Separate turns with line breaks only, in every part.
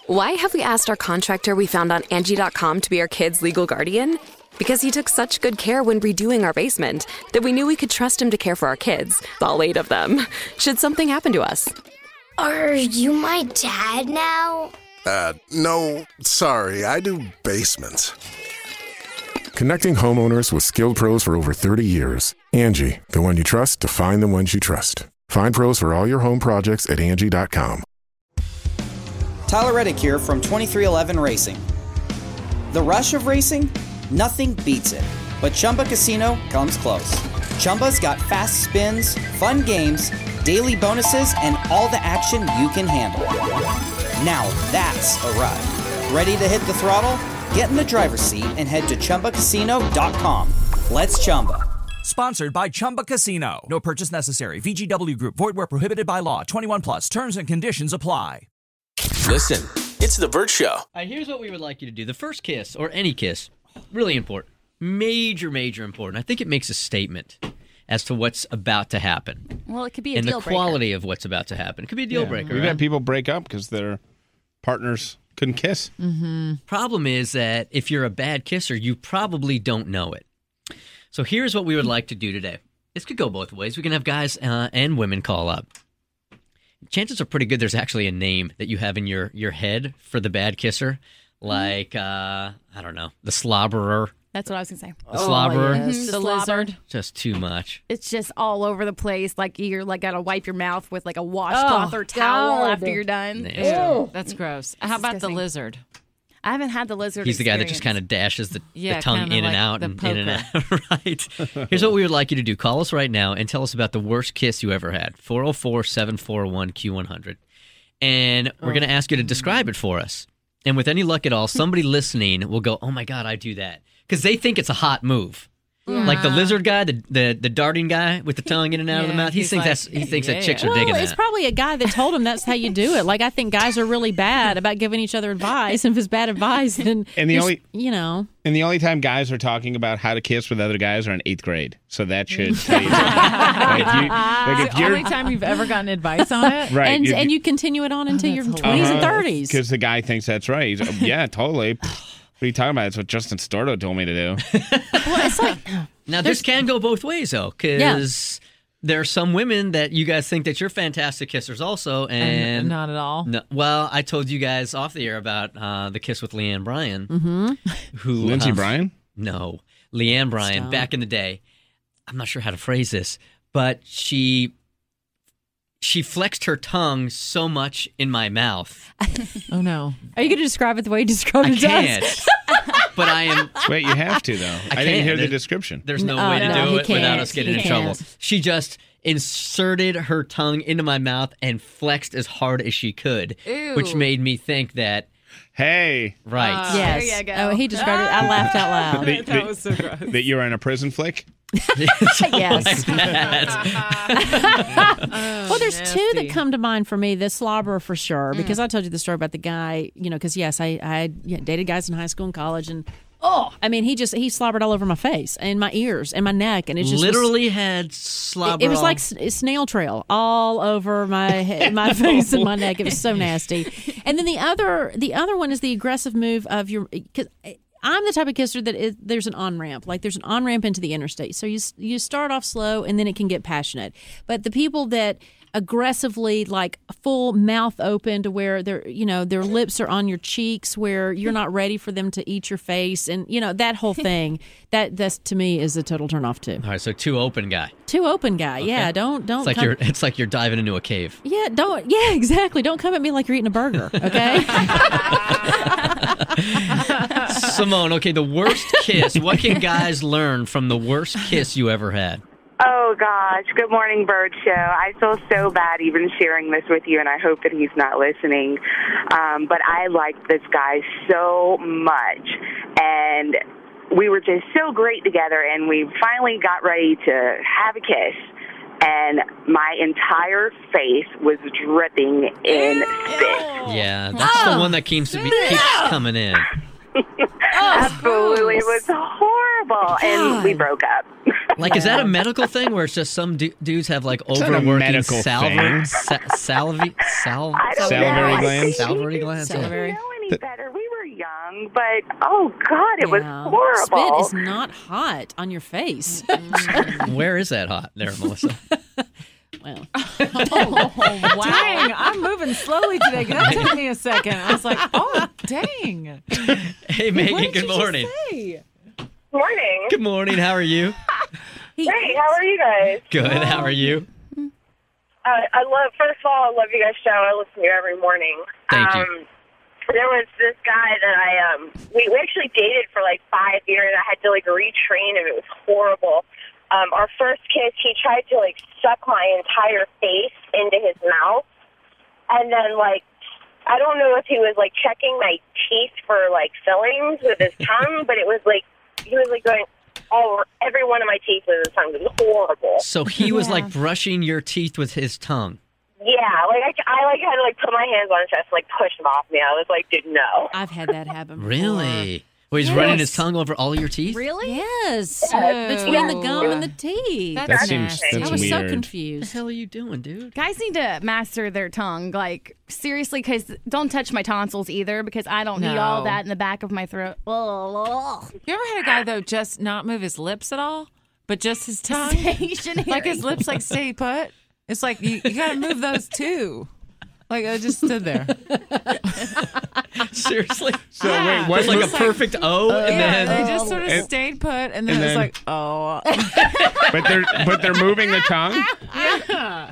Why have we asked our contractor we found on Angie.com to be our kids' legal guardian? Because he took such good care when redoing our basement that we knew we could trust him to care for our kids, all 8 of them, should something happen to us.
Are you my dad now?
No, sorry, I do basements.
Connecting homeowners with skilled pros for over 30 years. Angie, the one you trust to find the ones you trust. Find pros for all your home projects at Angie.com.
Tyler Reddick here from 2311 Racing. The rush of racing? Nothing beats it. But Chumba Casino comes close. Chumba's got fast spins, fun games, daily bonuses, and all the action you can handle. Now that's a ride. Ready to hit the throttle? Get in the driver's seat and head to ChumbaCasino.com. Let's Chumba.
Sponsored by Chumba Casino. No purchase necessary. VGW Group. Void where prohibited by law. 21 plus. Terms and conditions apply.
Listen, it's The Bert Show.
Here's what we would like you to do. The first kiss, or any kiss, really important. Major important. I think it makes a statement as to what's about to happen.
Well, it could be a
and
deal
the
breaker.
quality of what's about to happen. It could be a deal breaker.
We've
right?
had people break up because their partners couldn't kiss.
Mm-hmm.
Problem is that if you're a bad kisser, you probably don't know it. So here's what we would like to do today. This could go both ways. We can have guys and women call up. Chances are pretty good there's actually a name that you have in your head for the bad kisser. Like, I don't know, the slobberer.
That's what I was going to say.
The slobberer.
Yes. The lizard.
Just too much.
It's just all over the place. Like you're like got to wipe your mouth with like a washcloth or towel after you're done.
Ew.
That's gross. How about the lizard?
I haven't had the lizard.
He's the guy that just kind of dashes the tongue in and out and in and
poker.
out. Right. Here's what we would like you to do. Call us right now and tell us about the worst kiss you ever had. 404-741-Q100. And we're going to ask you to describe it for us. And with any luck at all, somebody listening will go, oh my God, I do that. Because they think it's a hot move. Like the lizard guy, the darting guy with the tongue in and out of the mouth. He thinks that chicks are digging that.
It's probably a guy that told him that's how you do it. Like I think guys are really bad about giving each other advice. And if it's bad advice, then
the only time guys are talking about how to kiss with other guys are in 8th grade. So that should tell you something.
The only time you've ever gotten advice on it,
right?
And you continue it on until your 20s and 30s.
Because the guy thinks that's right. He's, yeah, totally. What are you talking about? That's what Justin Storto told me to do.
Well, it's like
now this can go both ways though, because there are some women that you guys think that you're fantastic kissers also, and
not at all.
No, well, I told you guys off the air about the kiss with Leanne Bryan, who
Lindsey Bryan?
No, Leanne Bryan. Back in the day, I'm not sure how to phrase this, but she flexed her tongue so much in my mouth.
Oh, no.
Are you going to describe it the way you described it to us?
But I am...
Wait, you have to, though. I didn't hear the description.
There's no way to do it without us getting in trouble. She just inserted her tongue into my mouth and flexed as hard as she could, which made me think that...
Hey.
Right.
Yes.
There you go.
Oh, he described it. I laughed out loud.
That was so gross.
That you were in a prison flick?
Yes. Well, there's
nasty.
two that come to mind for me. The slobber for sure, because I told you the story about the guy. Because yes, I dated guys in high school and college, and I mean, he slobbered all over my face and my ears and my neck, and it just
literally had slobber.
It was like snail trail all over my head, my face and my neck. It was so nasty. And then the other one is the aggressive move of your. Because I'm the type of kisser that there's an on-ramp. Like there's an on-ramp into the interstate. So you start off slow and then it can get passionate. But the people that aggressively, like full mouth open to where their lips are on your cheeks, where you're not ready for them to eat your face, and that whole thing, that's to me is a total turn off too.
All right, so too open guy.
Too open guy. Okay. Yeah, don't.
It's like you're diving into a cave.
Yeah, don't. Yeah, exactly. Don't come at me like you're eating a burger. Okay.
Simone, okay, the worst kiss. What can guys learn from the worst kiss you ever had?
Oh, gosh. Good morning, Bird Show. I feel so bad even sharing this with you, and I hope that he's not listening. But I liked this guy so much, and we were just so great together, and we finally got ready to have a kiss. And my entire face was dripping in spit.
Yeah, that's the one that keeps coming in.
Absolutely. It was horrible. And we broke up.
Like, is that a medical thing where it's just some dudes have like
It's not a
overworking
medical thing.
salivary
glands?
Salivary glands.
I didn't know any better. We were young, but oh god, it was horrible.
Spit is not hot on your face.
Where is that hot there, Melissa?
Well.
Wow. Dang, I'm moving slowly today. That took me a second. I was like, oh, dang.
Hey, Megan, good morning.
Morning.
Good morning. How are you?
Hey, how are you guys?
Good. How are you?
First of all, I love you guys' show. I listen to you every morning.
Thank you.
There was this guy that we actually dated for like 5 years. I had to like retrain him. It was horrible. Our first kiss, he tried to like suck my entire face into his mouth. And then like, I don't know if he was like checking my teeth for like fillings with his tongue, but it was like, he was like going all over every one of my teeth with his tongue. It was horrible.
So he was like brushing your teeth with his tongue.
Yeah, like I like had to like put my hands on his chest, like push him off me. I was like, dude, no.
I've had that happen before.
Really? Well, he's running his tongue over all your teeth?
Really? Yes. Between the gum and the teeth.
That seems
I was
weird.
so confused.
What the hell are you doing, dude?
Guys need to master their tongue. Like, seriously, because don't touch my tonsils either, because I don't need all that in the back of my throat.
You ever had a guy, though, just not move his lips at all, but just his tongue? Like his lips like stay put? It's like you got to move those too. Like I just stood there.
Seriously?
So
Yeah.
wait, what?
It's like a perfect O, and
Yeah,
then
they just sort of stayed put, and then it was
then-
like, oh.
But they're moving the tongue.
Yeah.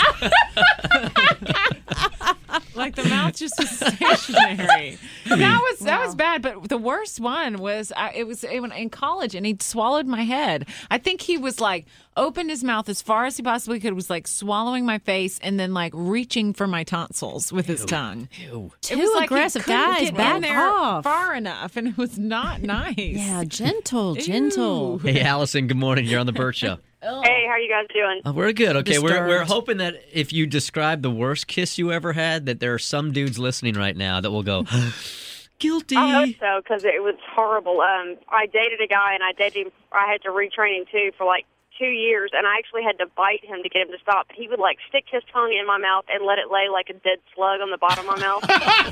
Like the mouth just is stationary. That was bad. But the worst one was it was in college, and he swallowed my head. I think he was like opened his mouth as far as he possibly could, was like swallowing my face, and then like reaching for my tonsils with his tongue.
Ew.
Two
It was like
aggressive
he couldn't
guys,
get
back
in there
off.
far enough, and it was not nice.
Yeah, gentle.
Hey, Allison, good morning. You're on the Burt Show.
Hey, how are you guys doing?
We're good. Okay, we're
Disturbed.
hoping that if you describe the worst kiss you ever had, that there are some dudes listening right now that will go, guilty.
I hope so, because it was horrible. I dated a guy, and I had to retrain him, too, for like 2 years, and I actually had to bite him to get him to stop. He would, like, stick his tongue in my mouth and let it lay like a dead slug on the bottom of my mouth.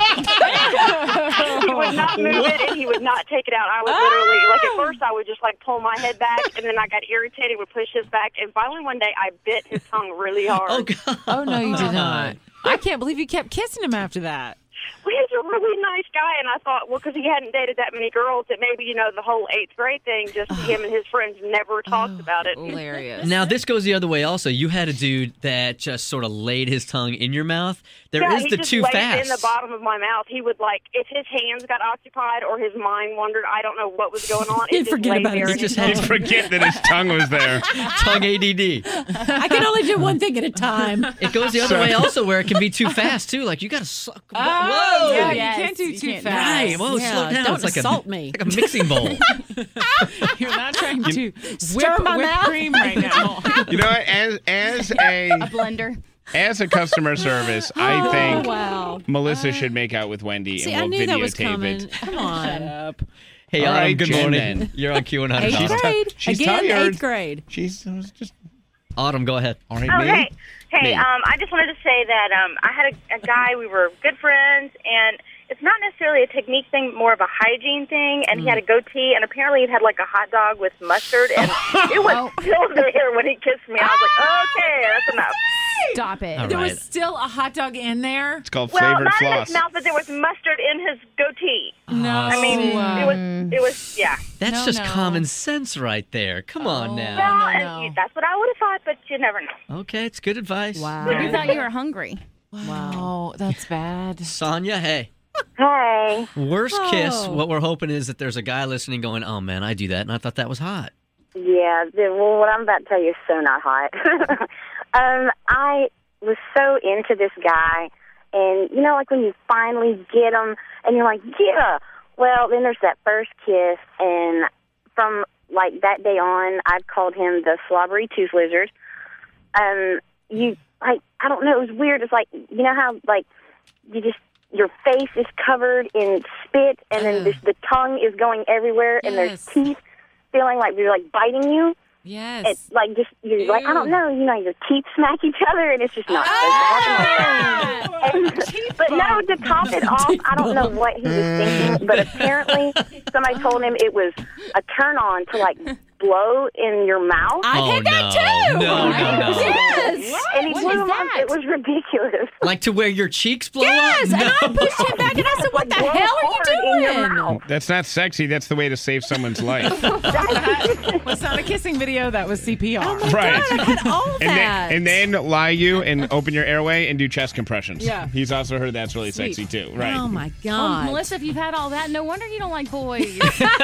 He would not move it, and he would not take it out. I was literally, like, at first I would just, like, pull my head back, and then I got irritated, would push his back, and finally one day I bit his tongue really hard.
Oh, God.
Oh, no, you did not. I can't believe you kept kissing him after that.
Well, he's a really nice guy, and I thought, well, because he hadn't dated that many girls, that maybe, the whole 8th grade thing, just him and his friends never talked about it.
Hilarious.
Now, this goes the other way also. You had a dude that just sort of laid his tongue in your mouth. There is the too
he just laid
fast.
it in the bottom of my mouth. He would, like, if his hands got occupied or his mind wandered, I don't know what was going on.
He'd forget about it.
He just had
He'd forget that his tongue was there.
tongue ADD.
I can only do one thing at a time.
It goes the other way also, where it can be too fast, too. Like, you got to suck. Whoa!
Yeah,
Yes,
you can't do
you
too
can't.
fast.
Right. Whoa,
Yeah,
slow down.
don't
It's like
assault me.
like a mixing bowl.
You're not trying to
Stir my
whip
mouth.
cream right now.
You know what? As a
Blender.
as a customer service, I think
wow.
Melissa should make out with Wendy,
See,
and
I
we'll
knew that was
videotape
coming.
it.
Come on.
Hey,
All right,
good
Jen,
morning.
then.
You're on Q100.
Eighth grade.
She's
Again,
tired.
8th grade.
She's just
Autumn, go ahead.
all right.
Oh,
me?
hey,
Me.
I just wanted to say that I had a guy, we were good friends, and it's not necessarily a technique thing, more of a hygiene thing, and he had a goatee, and apparently he had like a hot dog with mustard, and it was still there when he kissed me. I was like, okay, that's enough.
Stop it.
All
There
right.
was still a hot dog in there.
It's called
Well,
flavored
not in
floss.
his mouth, but there was mustard in his goatee.
No.
I mean, it was, yeah.
That's
No,
just
no.
common sense right there. Come on now.
Well,
no.
and that's what I would have thought, but you never know.
Okay, it's good advice.
Wow.
We thought you were hungry.
Wow, that's bad.
Sonia, hey.
Hey.
Worst kiss,
Oh.
what we're hoping is that there's a guy listening going, oh, man, I do that, and I thought that was hot.
Yeah, well, what I'm about to tell you is so not hot. I was so into this guy, and like when you finally get him, and you're like, yeah. Well, then there's that first kiss, and from like that day on, I've called him the slobbery tooth lizard. I don't know, it was weird. It's like, you know how like your face is covered in spit, and then the tongue is going everywhere, and there's teeth feeling like they're like biting you.
Yes.
It's like just you're like, I don't know, your teeth smack each other, and it's just not But no, to top it off, I don't know what he was thinking, but apparently somebody told him it was a turn on to like blow in your mouth.
I've had that too.
No.
Yes. And he blew him up. It was ridiculous.
Like to where your cheeks blow
Yes,
up?
and I pushed him back and I said, what the hell are you doing?
That's not sexy. That's the way to save someone's life.
It's not a kissing video. That was CPR.
Oh my
Right.
God, I had all that.
And then lie you and open your airway and do chest compressions.
Yeah.
He's also heard that's really
Sweet.
sexy too. Right.
Oh my
Well,
God.
Melissa, if you've had all that, no wonder you don't like boys.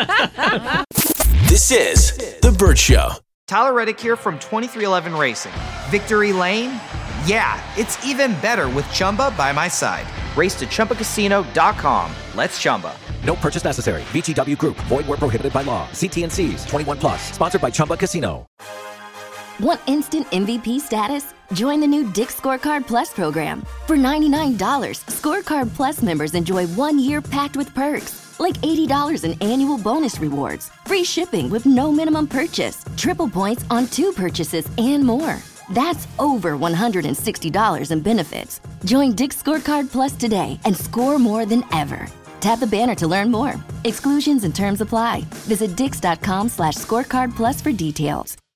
This is The Burt Show.
Tyler Reddick here from 2311 Racing. Victory Lane? Yeah, it's even better with Chumba by my side. Race to ChumbaCasino.com. Let's Chumba.
No purchase necessary. VGW Group. Void where prohibited by law. See T&Cs. 21 plus. Sponsored by Chumba Casino.
Want instant MVP status? Join the new Dick's Scorecard Plus program. For $99, Scorecard Plus members enjoy 1 year packed with perks. Like $80 in annual bonus rewards, free shipping with no minimum purchase, triple points on 2 purchases, and more. That's over $160 in benefits. Join Dick's Scorecard Plus today and score more than ever. Tap the banner to learn more. Exclusions and terms apply. Visit dix.com/scorecard plus for details.